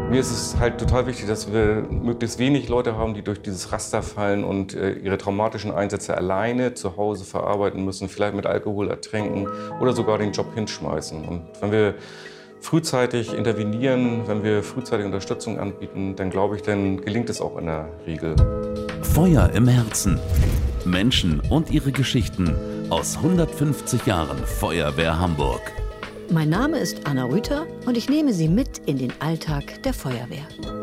Mir ist es halt total wichtig, dass wir möglichst wenig Leute haben, die durch dieses Raster fallen und ihre traumatischen Einsätze alleine zu Hause verarbeiten müssen, vielleicht mit Alkohol ertränken oder sogar den Job hinschmeißen. Und wenn wir frühzeitig intervenieren, wenn wir frühzeitig Unterstützung anbieten, dann glaube ich, dann gelingt es auch in der Regel. Feuer im Herzen. Menschen und ihre Geschichten aus 150 Jahren Feuerwehr Hamburg. Mein Name ist Anna Rüther und ich nehme Sie mit in den Alltag der Feuerwehr.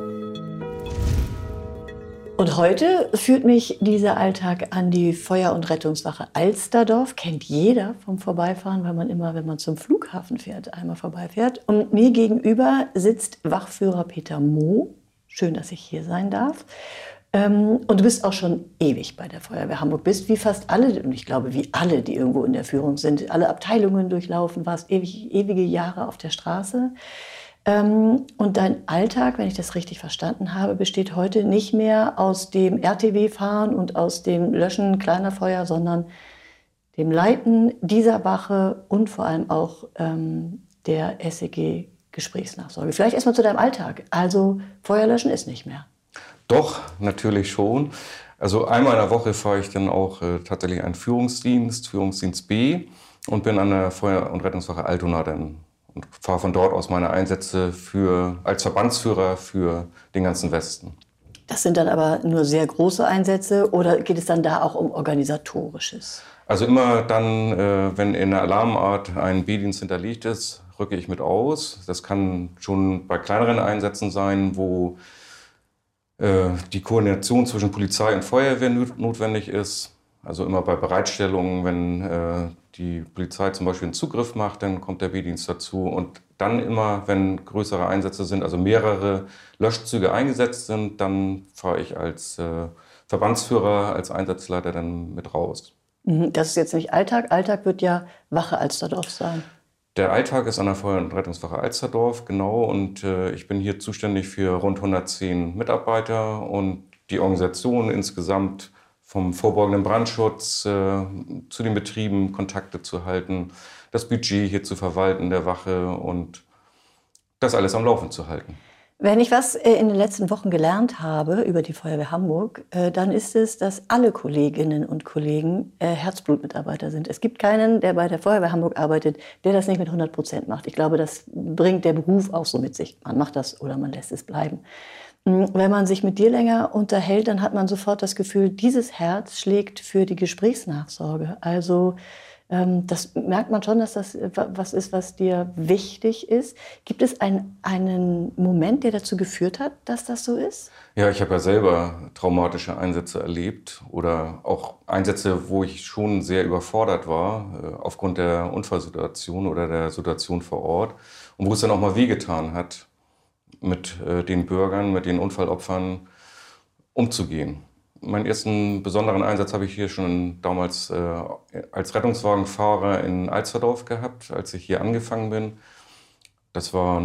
Und heute führt mich dieser Alltag an die Feuer- und Rettungswache Alsterdorf. Kennt jeder vom Vorbeifahren, weil man immer, wenn man zum Flughafen fährt, einmal vorbeifährt. Und mir gegenüber sitzt Wachführer Peter Moh. Schön, dass ich hier sein darf. Und du bist auch schon ewig bei der Feuerwehr Hamburg. Bist wie fast alle, und ich glaube wie alle, die irgendwo in der Führung sind, alle Abteilungen durchlaufen, warst ewige Jahre auf der Straße. Und dein Alltag, wenn ich das richtig verstanden habe, besteht heute nicht mehr aus dem RTW-Fahren und aus dem Löschen kleiner Feuer, sondern dem Leiten dieser Wache und vor allem auch der SEG-Gesprächsnachsorge. Vielleicht erstmal zu deinem Alltag. Also Feuerlöschen ist nicht mehr. Doch, natürlich schon. Also einmal in der Woche fahre ich dann auch tatsächlich einen Führungsdienst B, und bin an der Feuer- und Rettungswache Altona dann und fahre von dort aus meine Einsätze als Verbandsführer für den ganzen Westen. Das sind dann aber nur sehr große Einsätze oder geht es dann da auch um Organisatorisches? Also immer dann, wenn in der Alarmart ein B-Dienst hinterlegt ist, rücke ich mit aus. Das kann schon bei kleineren Einsätzen sein, wo die Koordination zwischen Polizei und Feuerwehr notwendig ist. Also immer bei Bereitstellungen, wenn die Polizei zum Beispiel einen Zugriff macht, dann kommt der B-Dienst dazu. Und dann immer, wenn größere Einsätze sind, also mehrere Löschzüge eingesetzt sind, dann fahre ich als Verbandsführer, als Einsatzleiter dann mit raus. Das ist jetzt nicht Alltag. Alltag wird ja Wache Alsterdorf sein. Der Alltag ist an der Feuer- und Rettungswache Alsterdorf, genau. Und ich bin hier zuständig für rund 110 Mitarbeiter und die Organisation insgesamt vom vorbeugenden Brandschutz zu den Betrieben Kontakte zu halten, das Budget hier zu verwalten der Wache und das alles am Laufen zu halten. Wenn ich was in den letzten Wochen gelernt habe über die Feuerwehr Hamburg, dann ist es, dass alle Kolleginnen und Kollegen Herzblutmitarbeiter sind. Es gibt keinen, der bei der Feuerwehr Hamburg arbeitet, der das nicht mit 100% macht. Ich glaube, das bringt der Beruf auch so mit sich. Man macht das oder man lässt es bleiben. Wenn man sich mit dir länger unterhält, dann hat man sofort das Gefühl, dieses Herz schlägt für die Gesprächsnachsorge. Also das merkt man schon, dass das was ist, was dir wichtig ist. Gibt es einen Moment, der dazu geführt hat, dass das so ist? Ja, ich habe ja selber traumatische Einsätze erlebt oder auch Einsätze, wo ich schon sehr überfordert war aufgrund der Unfallsituation oder der Situation vor Ort und wo es dann auch mal wehgetan hat, mit den Bürgern, mit den Unfallopfern umzugehen. Meinen ersten besonderen Einsatz habe ich hier schon damals als Rettungswagenfahrer in Alsterdorf gehabt, als ich hier angefangen bin. Das war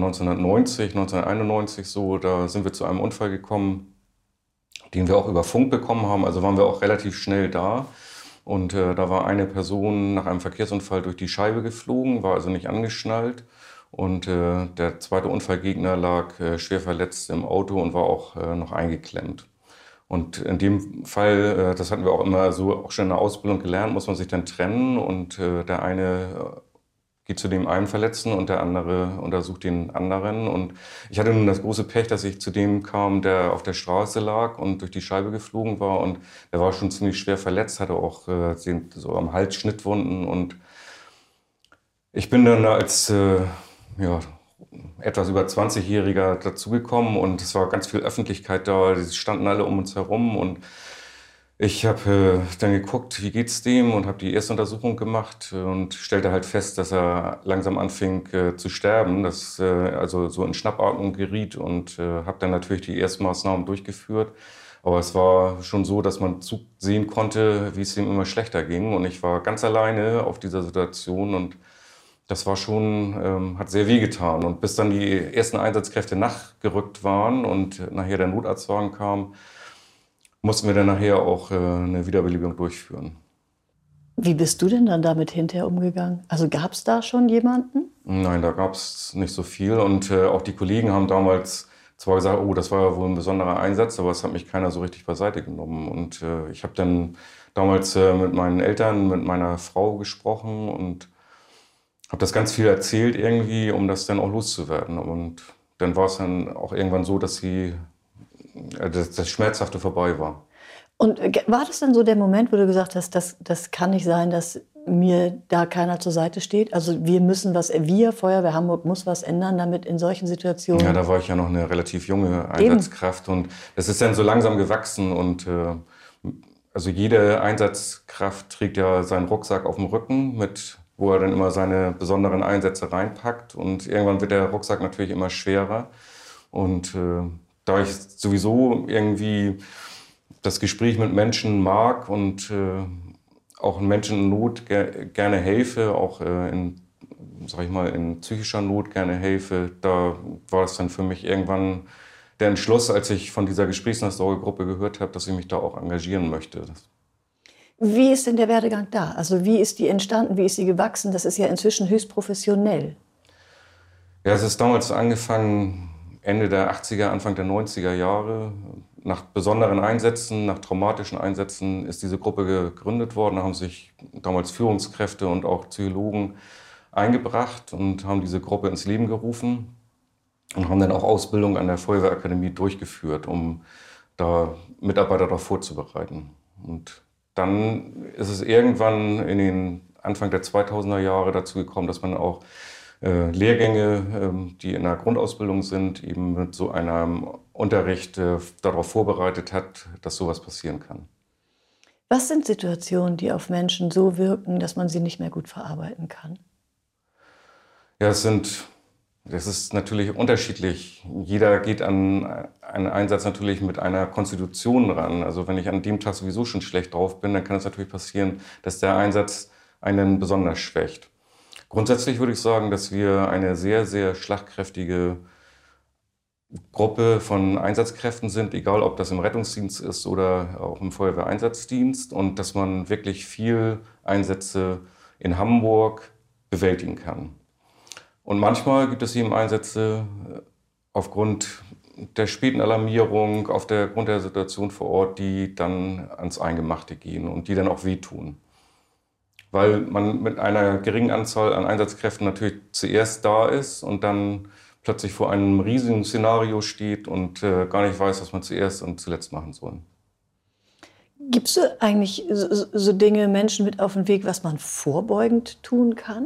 1991 so. Da sind wir zu einem Unfall gekommen, den wir auch über Funk bekommen haben. Also waren wir auch relativ schnell da. Und da war eine Person nach einem Verkehrsunfall durch die Scheibe geflogen, war also nicht angeschnallt. Und der zweite Unfallgegner lag schwer verletzt im Auto und war auch noch eingeklemmt. Und in dem Fall, das hatten wir auch immer so auch schon in der Ausbildung gelernt, muss man sich dann trennen und der eine geht zu dem einen Verletzten und der andere untersucht den anderen. Und ich hatte nun das große Pech, dass ich zu dem kam, der auf der Straße lag und durch die Scheibe geflogen war. Und der war schon ziemlich schwer verletzt, hatte auch so am Hals Schnittwunden. Und ich bin dann als etwas über 20-Jähriger dazugekommen und es war ganz viel Öffentlichkeit da. Die standen alle um uns herum und ich habe dann geguckt, wie geht's dem, und habe die erste Untersuchung gemacht und stellte halt fest, dass er langsam anfing zu sterben, dass also so in Schnappatmung geriet, und habe dann natürlich die ersten Maßnahmen durchgeführt. Aber es war schon so, dass man sehen konnte, wie es ihm immer schlechter ging, und ich war ganz alleine auf dieser Situation und das war schon, hat sehr wehgetan. Und bis dann die ersten Einsatzkräfte nachgerückt waren und nachher der Notarztwagen kam, mussten wir dann nachher auch eine Wiederbelebung durchführen. Wie bist du denn dann damit hinterher umgegangen? Also gab es da schon jemanden? Nein, da gab es nicht so viel. Und auch die Kollegen haben damals zwar gesagt, oh, das war ja wohl ein besonderer Einsatz, aber es hat mich keiner so richtig beiseite genommen. Und ich habe dann damals mit meinen Eltern, mit meiner Frau gesprochen und habe das ganz viel erzählt irgendwie, um das dann auch loszuwerden. Und dann war es dann auch irgendwann so, dass das Schmerzhafte vorbei war. Und war das dann so der Moment, wo du gesagt hast, das kann nicht sein, dass mir da keiner zur Seite steht? Also wir Feuerwehr Hamburg muss was ändern, damit in solchen Situationen... Ja, da war ich ja noch eine relativ junge Einsatzkraft und das ist dann so langsam gewachsen und also jede Einsatzkraft trägt ja seinen Rucksack auf dem Rücken, wo er dann immer seine besonderen Einsätze reinpackt und irgendwann wird der Rucksack natürlich immer schwerer und da ich sowieso irgendwie das Gespräch mit Menschen mag und auch Menschen in Not gerne helfe, auch in psychischer Not gerne helfe, da war es dann für mich irgendwann der Entschluss, als ich von dieser Gesprächsnachsorgegruppe gehört habe, dass ich mich da auch engagieren möchte. Wie ist denn der Werdegang da? Also wie ist die entstanden, wie ist sie gewachsen? Das ist ja inzwischen höchst professionell. Ja, es ist damals angefangen, Ende der 80er, Anfang der 90er Jahre. Nach besonderen Einsätzen, nach traumatischen Einsätzen ist diese Gruppe gegründet worden. Da haben sich damals Führungskräfte und auch Psychologen eingebracht und haben diese Gruppe ins Leben gerufen und haben dann auch Ausbildung an der Feuerwehrakademie durchgeführt, um da Mitarbeiter darauf vorzubereiten. Und dann ist es irgendwann in den Anfang der 2000er Jahre dazu gekommen, dass man auch Lehrgänge, die in der Grundausbildung sind, eben mit so einem Unterricht darauf vorbereitet hat, dass sowas passieren kann. Was sind Situationen, die auf Menschen so wirken, dass man sie nicht mehr gut verarbeiten kann? Ja, das ist natürlich unterschiedlich. Jeder geht an einen Einsatz natürlich mit einer Konstitution ran. Also wenn ich an dem Tag sowieso schon schlecht drauf bin, dann kann es natürlich passieren, dass der Einsatz einen besonders schwächt. Grundsätzlich würde ich sagen, dass wir eine sehr, sehr schlagkräftige Gruppe von Einsatzkräften sind, egal ob das im Rettungsdienst ist oder auch im Feuerwehreinsatzdienst und dass man wirklich viel Einsätze in Hamburg bewältigen kann. Und manchmal gibt es eben Einsätze aufgrund der späten Alarmierung, aufgrund der Situation vor Ort, die dann ans Eingemachte gehen und die dann auch wehtun. Weil man mit einer geringen Anzahl an Einsatzkräften natürlich zuerst da ist und dann plötzlich vor einem riesigen Szenario steht und gar nicht weiß, was man zuerst und zuletzt machen soll. Gibst du eigentlich so Dinge Menschen mit auf den Weg, was man vorbeugend tun kann?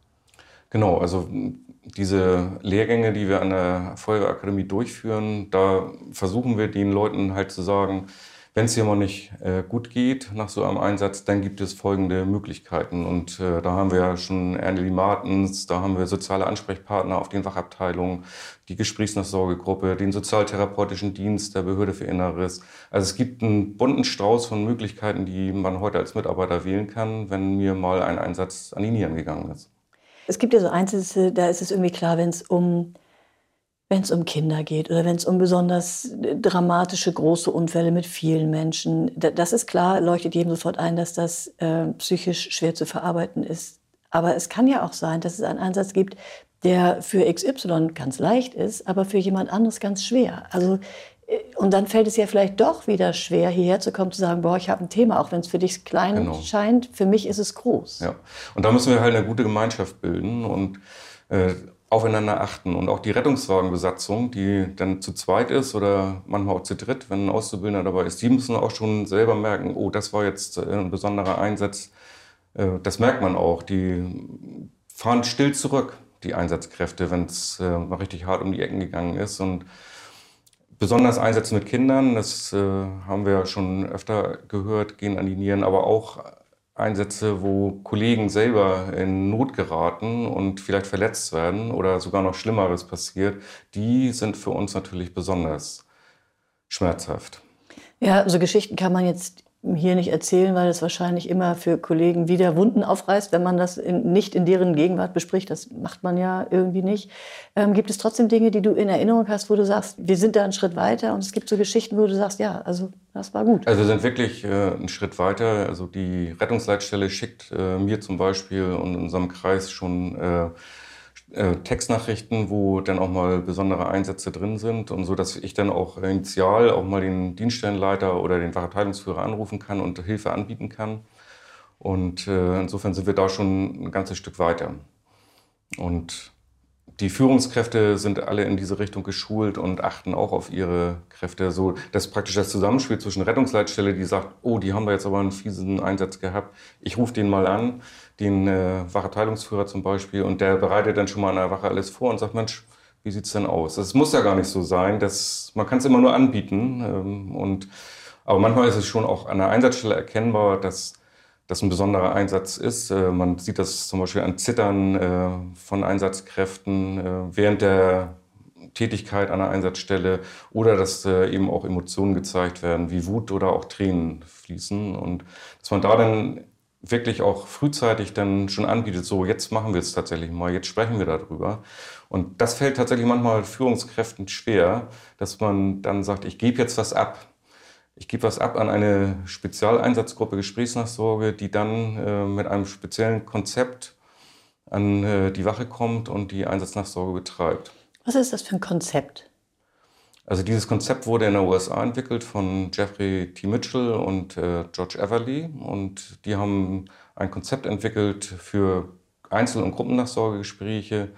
Genau, also diese Lehrgänge, die wir an der Feuerwehrakademie durchführen, da versuchen wir den Leuten halt zu sagen, wenn es jemand nicht gut geht nach so einem Einsatz, dann gibt es folgende Möglichkeiten. Und da haben wir ja schon Anneli Martens, da haben wir soziale Ansprechpartner auf den Wachabteilungen, die Gesprächsnachsorgegruppe, den sozialtherapeutischen Dienst der Behörde für Inneres. Also es gibt einen bunten Strauß von Möglichkeiten, die man heute als Mitarbeiter wählen kann, wenn mir mal ein Einsatz an die Nieren gegangen ist. Es gibt ja so Einsätze, da ist es irgendwie klar, wenn es um Kinder geht oder wenn es um besonders dramatische, große Unfälle mit vielen Menschen. Das ist klar, leuchtet jedem sofort ein, dass das psychisch schwer zu verarbeiten ist. Aber es kann ja auch sein, dass es einen Einsatz gibt, der für XY ganz leicht ist, aber für jemand anderes ganz schwer. Also, und dann fällt es ja vielleicht doch wieder schwer, hierher zu kommen, zu sagen, boah, ich habe ein Thema, auch wenn es für dich klein scheint, für mich ist es groß. Ja. Und da müssen wir halt eine gute Gemeinschaft bilden und aufeinander achten. Und auch die Rettungswagenbesatzung, die dann zu zweit ist oder manchmal auch zu dritt, wenn ein Auszubildender dabei ist, die müssen auch schon selber merken, oh, das war jetzt ein besonderer Einsatz. Das merkt man auch. Die fahren still zurück, die Einsatzkräfte, wenn es mal richtig hart um die Ecken gegangen ist. Und besonders Einsätze mit Kindern, das haben wir schon öfter gehört, gehen an die Nieren, aber auch Einsätze, wo Kollegen selber in Not geraten und vielleicht verletzt werden oder sogar noch Schlimmeres passiert, die sind für uns natürlich besonders schmerzhaft. Ja, so Geschichten kann man jetzt hier nicht erzählen, weil es wahrscheinlich immer für Kollegen wieder Wunden aufreißt, wenn man das nicht in deren Gegenwart bespricht. Das macht man ja irgendwie nicht. Gibt es trotzdem Dinge, die du in Erinnerung hast, wo du sagst, wir sind da einen Schritt weiter und es gibt so Geschichten, wo du sagst, ja, also das war gut. Also wir sind wirklich einen Schritt weiter. Also die Rettungsleitstelle schickt mir zum Beispiel und in unserem Kreis schon Textnachrichten, wo dann auch mal besondere Einsätze drin sind und so, dass ich dann auch initial auch mal den Dienststellenleiter oder den Fachabteilungsführer anrufen kann und Hilfe anbieten kann. Und insofern sind wir da schon ein ganzes Stück weiter. Und die Führungskräfte sind alle in diese Richtung geschult und achten auch auf ihre Kräfte. So, dass praktisch das Zusammenspiel zwischen Rettungsleitstelle, die sagt, oh, die haben da jetzt aber einen fiesen Einsatz gehabt. Ich rufe den mal an, den Wachabteilungsführer zum Beispiel, und der bereitet dann schon mal an der Wache alles vor und sagt, Mensch, wie sieht's denn aus? Es muss ja gar nicht so sein, man kann es immer nur anbieten. Aber manchmal ist es schon auch an der Einsatzstelle erkennbar, dass das ein besonderer Einsatz ist. Man sieht das zum Beispiel an Zittern von Einsatzkräften während der Tätigkeit an der Einsatzstelle oder dass eben auch Emotionen gezeigt werden, wie Wut oder auch Tränen fließen. Und dass man da dann wirklich auch frühzeitig dann schon anbietet, so jetzt machen wir es tatsächlich mal, jetzt sprechen wir darüber. Und das fällt tatsächlich manchmal Führungskräften schwer, dass man dann sagt, ich gebe jetzt was ab. Ich gebe was ab an eine Spezialeinsatzgruppe Gesprächsnachsorge, die dann mit einem speziellen Konzept an die Wache kommt und die Einsatznachsorge betreibt. Was ist das für ein Konzept? Also dieses Konzept wurde in den USA entwickelt von Jeffrey T. Mitchell und George Everly. Und die haben ein Konzept entwickelt für Einzel- und Gruppennachsorgegespräche,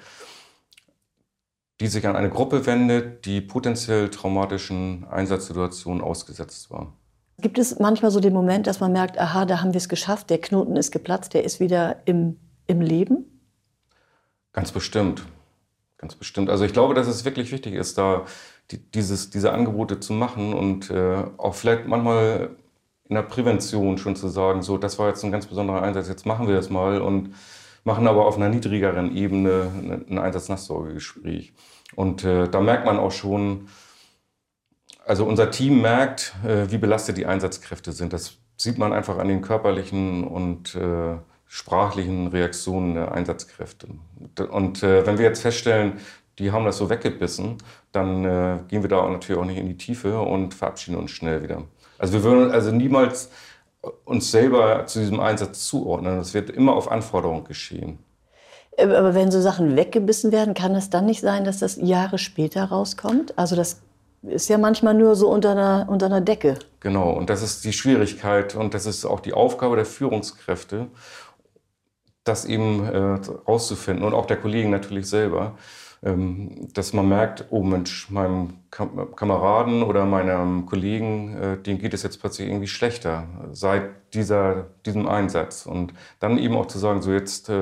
die sich an eine Gruppe wendet, die potenziell traumatischen Einsatzsituationen ausgesetzt war. Gibt es manchmal so den Moment, dass man merkt, aha, da haben wir es geschafft, der Knoten ist geplatzt, der ist wieder im Leben? Ganz bestimmt. Ganz bestimmt. Also ich glaube, dass es wirklich wichtig ist, da diese Angebote zu machen und auch vielleicht manchmal in der Prävention schon zu sagen, so, das war jetzt ein ganz besonderer Einsatz, jetzt machen wir das mal und machen aber auf einer niedrigeren Ebene ein Einsatznachsorgegespräch. Und da merkt man auch schon, also unser Team merkt, wie belastet die Einsatzkräfte sind. Das sieht man einfach an den körperlichen und sprachlichen Reaktionen der Einsatzkräfte. Und wenn wir jetzt feststellen, die haben das so weggebissen, dann gehen wir da natürlich auch nicht in die Tiefe und verabschieden uns schnell wieder. Also wir würden also niemals uns selber zu diesem Einsatz zuordnen. Das wird immer auf Anforderung geschehen. Aber wenn so Sachen weggebissen werden, kann es dann nicht sein, dass das Jahre später rauskommt? Also das ist ja manchmal nur so unter einer Decke. Genau, und das ist die Schwierigkeit und das ist auch die Aufgabe der Führungskräfte, das eben rauszufinden und auch der Kollegen natürlich selber, dass man merkt, oh Mensch, meinem Kameraden oder meinem Kollegen, dem geht es jetzt plötzlich irgendwie schlechter seit diesem Einsatz. Und dann eben auch zu sagen, so jetzt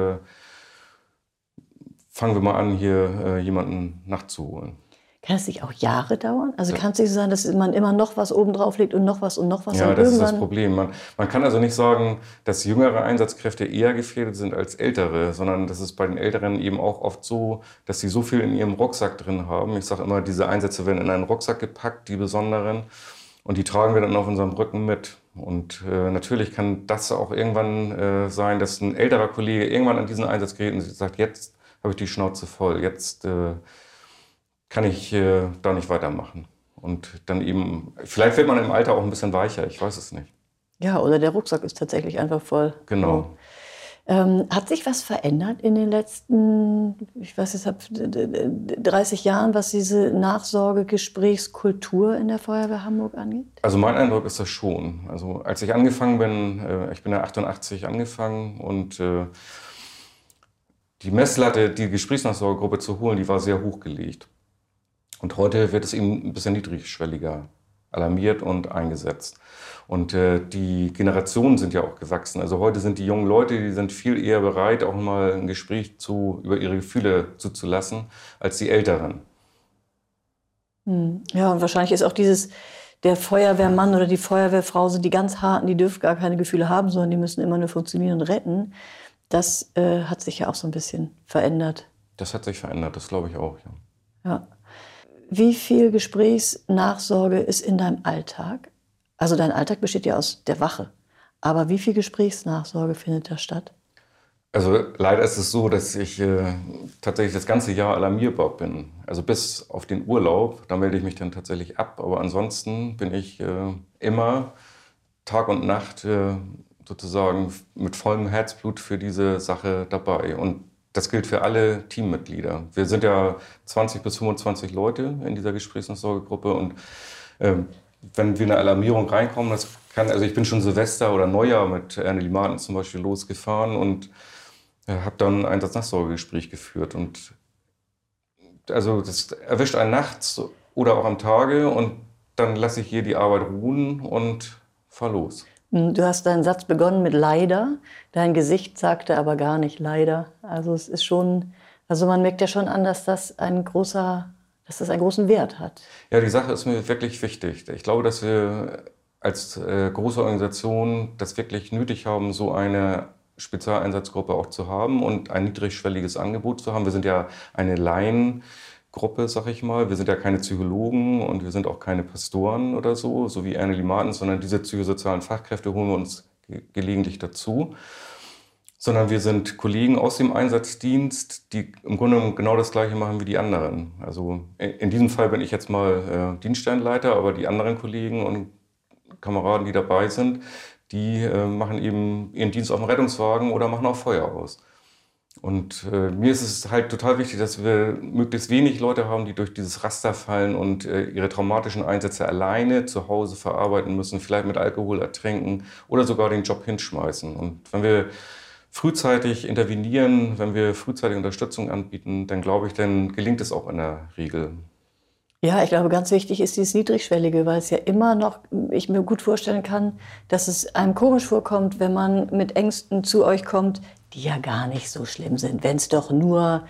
fangen wir mal an, hier jemanden nachzuholen. Kann es nicht auch Jahre dauern? Also kann es nicht so sein, dass man immer noch was obendrauf legt und noch was und noch was? Ja, und das ist das Problem. Man kann also nicht sagen, dass jüngere Einsatzkräfte eher gefährdet sind als ältere, sondern das ist bei den Älteren eben auch oft so, dass sie so viel in ihrem Rucksack drin haben. Ich sage immer, diese Einsätze werden in einen Rucksack gepackt, die besonderen, und die tragen wir dann auf unserem Rücken mit. Und natürlich kann das auch irgendwann sein, dass ein älterer Kollege irgendwann an diesen Einsatz gerät und sagt, jetzt habe ich die Schnauze voll, jetzt kann ich da nicht weitermachen. Und dann eben, vielleicht wird man im Alter auch ein bisschen weicher, ich weiß es nicht. Ja, oder der Rucksack ist tatsächlich einfach voll. Genau. Hat sich was verändert in den letzten, ich weiß jetzt, 30 Jahren, was diese Nachsorgegesprächskultur in der Feuerwehr Hamburg angeht? Also mein Eindruck ist das schon. Also als ich angefangen bin, ich bin ja 88 angefangen und die Messlatte, die Gesprächsnachsorgegruppe zu holen, die war sehr hoch gelegt. Und heute wird es eben ein bisschen niedrigschwelliger alarmiert und eingesetzt. Und die Generationen sind ja auch gewachsen. Also heute sind die jungen Leute, die sind viel eher bereit, auch mal ein Gespräch über ihre Gefühle zuzulassen, als die Älteren. Ja, und wahrscheinlich ist auch der Feuerwehrmann oder die Feuerwehrfrau sind die ganz harten, die dürfen gar keine Gefühle haben, sondern die müssen immer nur funktionieren und retten. Das hat sich ja auch so ein bisschen verändert. Das hat sich verändert, das glaube ich auch, ja. Ja. Wie viel Gesprächsnachsorge ist in deinem Alltag? Also dein Alltag besteht ja aus der Wache. Aber wie viel Gesprächsnachsorge findet da statt? Also leider ist es so, dass ich tatsächlich das ganze Jahr alarmierbar bin. Also bis auf den Urlaub, da melde ich mich dann tatsächlich ab. Aber ansonsten bin ich immer Tag und Nacht sozusagen mit vollem Herzblut für diese Sache dabei. Und das gilt für alle Teammitglieder. Wir sind ja 20 bis 25 Leute in dieser Gesprächsnachsorgegruppe und wenn wir in eine Alarmierung reinkommen, also ich bin schon Silvester oder Neujahr mit Anneli Martens zum Beispiel losgefahren und habe dann ein Einsatznachsorgegespräch geführt. Und also das erwischt einen nachts oder auch am Tage und dann lasse ich hier die Arbeit ruhen und fahre los. Du hast deinen Satz begonnen mit leider. Dein Gesicht sagte aber gar nicht leider. Also es ist schon, also man merkt ja schon an, dass das einen großen Wert hat. Ja, die Sache ist mir wirklich wichtig. Ich glaube, dass wir als große Organisation das wirklich nötig haben, so eine Spezialeinsatzgruppe auch zu haben und ein niedrigschwelliges Angebot zu haben. Wir sind ja eine Laiengruppe, sag ich mal. Wir sind ja keine Psychologen und wir sind auch keine Pastoren oder so wie Anneli Martens, sondern diese psychosozialen Fachkräfte holen wir uns gelegentlich dazu. Sondern wir sind Kollegen aus dem Einsatzdienst, die im Grunde genommen genau das Gleiche machen wie die anderen. Also in diesem Fall bin ich jetzt mal Dienststellenleiter, aber die anderen Kollegen und Kameraden, die dabei sind, die machen eben ihren Dienst auf dem Rettungswagen oder machen auch Feuer aus. Und mir ist es halt total wichtig, dass wir möglichst wenig Leute haben, die durch dieses Raster fallen und ihre traumatischen Einsätze alleine zu Hause verarbeiten müssen, vielleicht mit Alkohol ertränken oder sogar den Job hinschmeißen. Und wenn wir frühzeitig intervenieren, wenn wir frühzeitig Unterstützung anbieten, dann glaube ich, dann gelingt es auch in der Regel. Ja, ich glaube, ganz wichtig ist dieses Niedrigschwellige, weil es ja immer noch, ich mir gut vorstellen kann, dass es einem komisch vorkommt, wenn man mit Ängsten zu euch kommt, die ja gar nicht so schlimm sind. Wenn es doch nur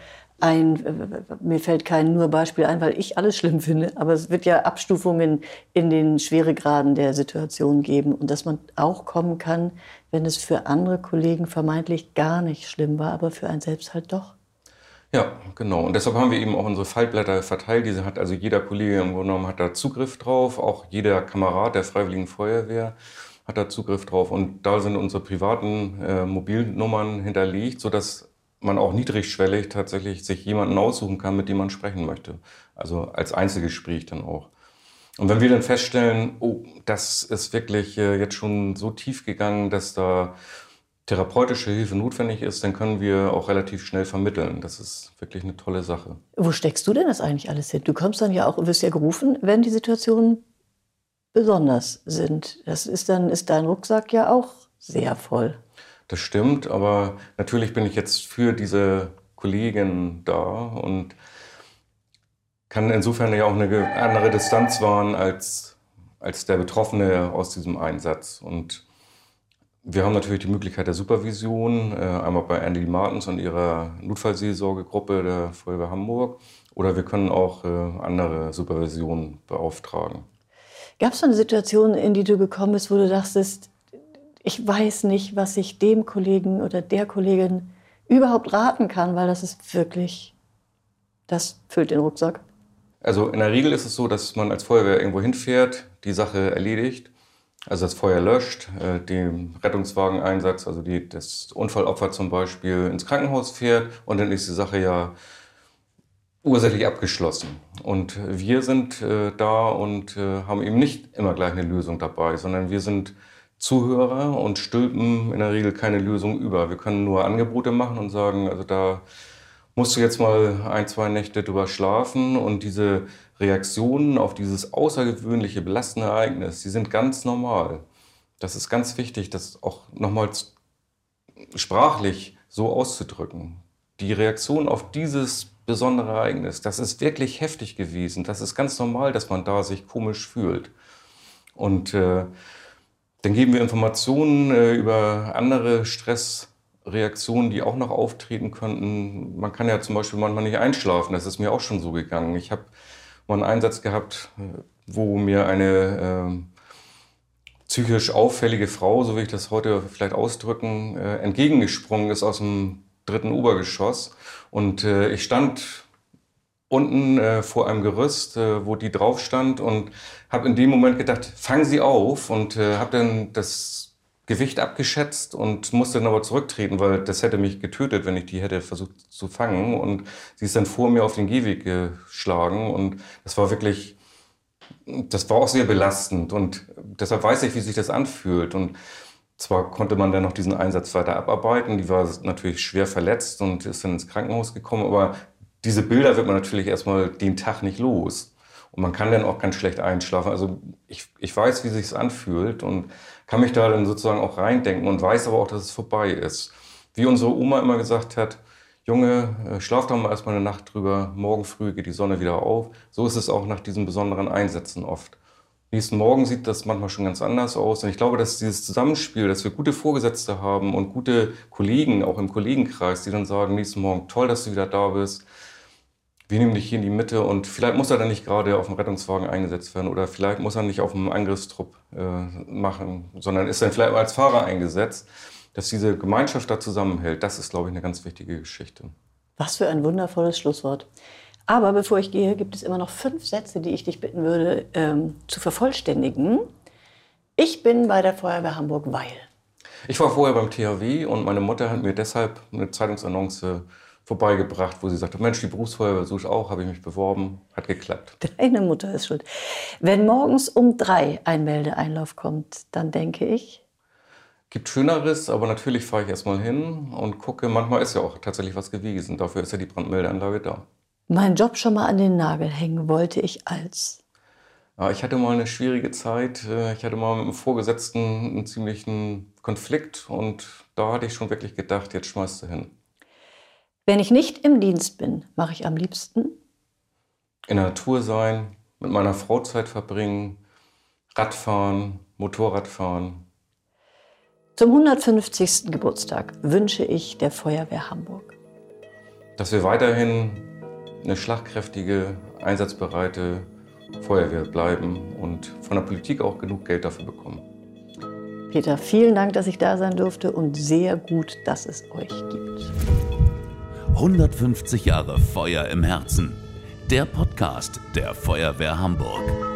mir fällt kein nur Beispiel ein, weil ich alles schlimm finde, aber es wird ja Abstufungen in den Schweregraden der Situation geben und dass man auch kommen kann, wenn es für andere Kollegen vermeintlich gar nicht schlimm war, aber für einen selbst halt doch. Ja, genau. Und deshalb haben wir eben auch unsere Faltblätter verteilt. Diese hat also jeder Kollege im Grunde genommen hat da Zugriff drauf. Auch jeder Kamerad der Freiwilligen Feuerwehr hat da Zugriff drauf. Und da sind unsere privaten Mobilnummern hinterlegt, sodass man auch niedrigschwellig tatsächlich sich jemanden aussuchen kann, mit dem man sprechen möchte. Also als Einzelgespräch dann auch. Und wenn wir dann feststellen, oh, das ist wirklich jetzt schon so tief gegangen, dass da therapeutische Hilfe notwendig ist, dann können wir auch relativ schnell vermitteln. Das ist wirklich eine tolle Sache. Wo steckst du denn das eigentlich alles hin? Du kommst dann ja auch und wirst ja gerufen, wenn die Situationen besonders sind. Ist dein Rucksack ja auch sehr voll. Das stimmt, aber natürlich bin ich jetzt für diese Kollegin da und kann insofern ja auch eine andere Distanz wahren als der Betroffene aus diesem Einsatz. Und wir haben natürlich die Möglichkeit der Supervision, einmal bei Anneli Martens und ihrer Notfallseelsorgegruppe der Feuerwehr Hamburg, oder wir können auch andere Supervisionen beauftragen. Gab es eine Situation, in die du gekommen bist, wo du dachtest, ich weiß nicht, was ich dem Kollegen oder der Kollegin überhaupt raten kann, weil das ist wirklich, das füllt den Rucksack? Also in der Regel ist es so, dass man als Feuerwehr irgendwo hinfährt, die Sache erledigt, also das Feuer löscht, den Rettungswageneinsatz, also das Unfallopfer zum Beispiel ins Krankenhaus fährt und dann ist die Sache ja ursächlich abgeschlossen. Und wir sind da und haben eben nicht immer gleich eine Lösung dabei, sondern wir sind Zuhörer und stülpen in der Regel keine Lösung über. Wir können nur Angebote machen und sagen, also da musst du jetzt mal 1, 2 Nächte drüber schlafen und diese Reaktionen auf dieses außergewöhnliche belastende Ereignis, die sind ganz normal. Das ist ganz wichtig, das auch nochmals sprachlich so auszudrücken. Die Reaktion auf dieses besondere Ereignis, das ist wirklich heftig gewesen. Das ist ganz normal, dass man da sich komisch fühlt. Und dann geben wir Informationen über andere Stressreaktionen, die auch noch auftreten könnten. Man kann ja zum Beispiel manchmal nicht einschlafen, das ist mir auch schon so gegangen. Ich habe mal einen Einsatz gehabt, wo mir eine psychisch auffällige Frau, so will ich das heute vielleicht ausdrücken, entgegengesprungen ist aus dem 3. Obergeschoss. Und ich stand unten vor einem Gerüst, wo die drauf stand und habe in dem Moment gedacht, fang sie auf und habe dann das Gewicht abgeschätzt und musste dann aber zurücktreten, weil das hätte mich getötet, wenn ich die hätte versucht zu fangen. Und sie ist dann vor mir auf den Gehweg geschlagen und das war auch sehr belastend und deshalb weiß ich, wie sich das anfühlt. Und Zwar konnte man dann noch diesen Einsatz weiter abarbeiten, die war natürlich schwer verletzt und ist dann ins Krankenhaus gekommen, aber diese Bilder wird man natürlich erstmal den Tag nicht los. Und man kann dann auch ganz schlecht einschlafen. Also ich weiß, wie es sich anfühlt und kann mich da dann sozusagen auch reindenken und weiß aber auch, dass es vorbei ist. Wie unsere Oma immer gesagt hat, Junge, schlaf doch mal erstmal eine Nacht drüber, morgen früh geht die Sonne wieder auf. So ist es auch nach diesen besonderen Einsätzen oft. Nächsten Morgen sieht das manchmal schon ganz anders aus. Und ich glaube, dass dieses Zusammenspiel, dass wir gute Vorgesetzte haben und gute Kollegen, auch im Kollegenkreis, die dann sagen, nächsten Morgen, toll, dass du wieder da bist. Wir nehmen dich hier in die Mitte und vielleicht muss er dann nicht gerade auf dem Rettungswagen eingesetzt werden oder vielleicht muss er nicht auf dem Angriffstrupp machen, sondern ist dann vielleicht als Fahrer eingesetzt. Dass diese Gemeinschaft da zusammenhält, das ist, glaube ich, eine ganz wichtige Geschichte. Was für ein wundervolles Schlusswort. Aber bevor ich gehe, gibt es immer noch 5 Sätze, die ich dich bitten würde, zu vervollständigen. Ich bin bei der Feuerwehr Hamburg, weil. Ich war vorher beim THW und meine Mutter hat mir deshalb eine Zeitungsannonce vorbeigebracht, wo sie sagte, Mensch, die Berufsfeuerwehr suche ich auch, habe ich mich beworben, hat geklappt. Deine Mutter ist schuld. Wenn morgens um 3 ein Meldeeinlauf kommt, dann denke ich... Gibt Schöneres, aber natürlich fahre ich erstmal hin und gucke, manchmal ist ja auch tatsächlich was gewesen. Dafür ist ja die Brandmeldeanlage da. Meinen Job schon mal an den Nagel hängen wollte ich als... Ja, ich hatte mal eine schwierige Zeit. Ich hatte mal mit einem Vorgesetzten einen ziemlichen Konflikt und da hatte ich schon wirklich gedacht, jetzt schmeißt du hin. Wenn ich nicht im Dienst bin, mache ich am liebsten? In der Natur sein, mit meiner Frau Zeit verbringen, Radfahren, Motorradfahren. Zum 150. Geburtstag wünsche ich der Feuerwehr Hamburg, dass wir weiterhin eine schlagkräftige, einsatzbereite Feuerwehr bleiben und von der Politik auch genug Geld dafür bekommen. Peter, vielen Dank, dass ich da sein durfte und sehr gut, dass es euch gibt. 150 Jahre Feuer im Herzen. Der Podcast der Feuerwehr Hamburg.